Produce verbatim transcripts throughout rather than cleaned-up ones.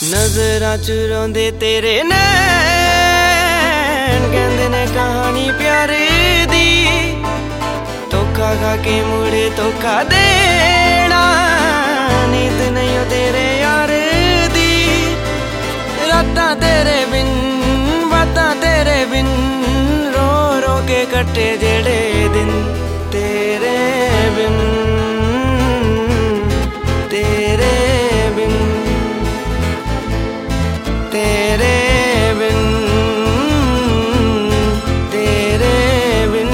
नजरां चुरांदे तेरे नैन कहंदे ने कहानी प्यारे दी। धोखा खा के मुड़े धोखा देना नीत नहीं हो तेरे यार दी। रातां तेरे बिन बातां तेरे बिन रो रो के कटे जेड़े दिन तेरे बिन तेरे बिन तेरे बिन तेरे बिन।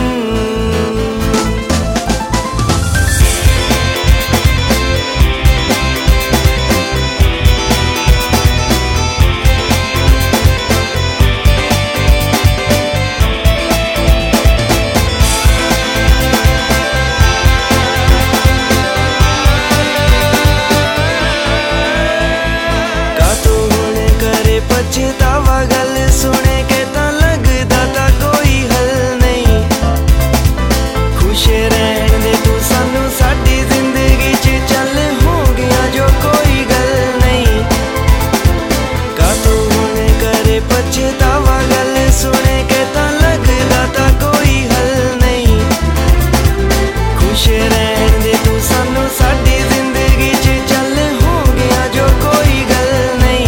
पछतावा गल सुने के तां लगदा तां कोई हल नहीं। खुश रहन दे तू सानू साडी जिंदगी च चल हो गया जो कोई गल नहीं। कातों हुण करे पछतावा गल सुने के तां लगदा तां कोई हल नहीं। खुश रहन दे तू सानू साडी जिंदगी च चल हो गया जो कोई गल नहीं।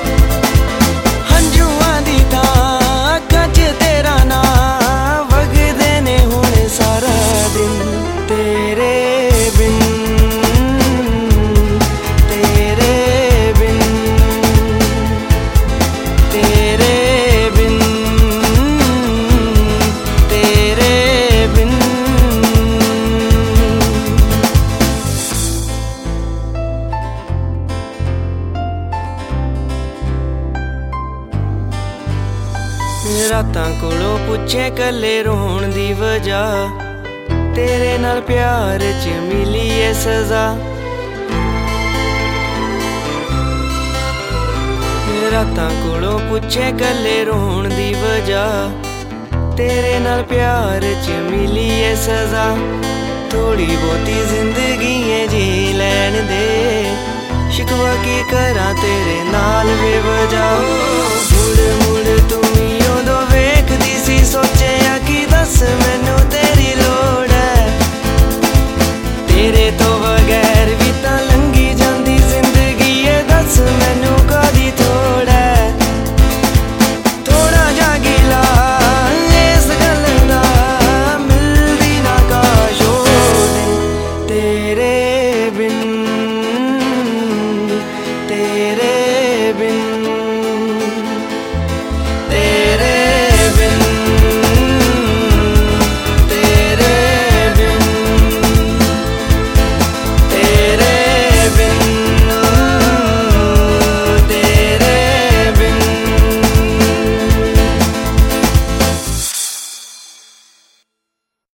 तेरे बिन तेरे बिन तेरे बिन तेरे बिन। रातां कोलों पुछे कल्ले रोण दी वजह तेरे नाल प्यार च मिली है सजा। रातां कोलों पुछे कल्ले रोण दी वजह तेरे नाल प्यार च मिली है सजा। थोड़ी बहुती जिंदगी है जी लैन दे शिकवा की करा तेरे नाल बेवजह। मुड़ मुड़ तू ही उदों वेखदी सी सोचे कि दस मैनू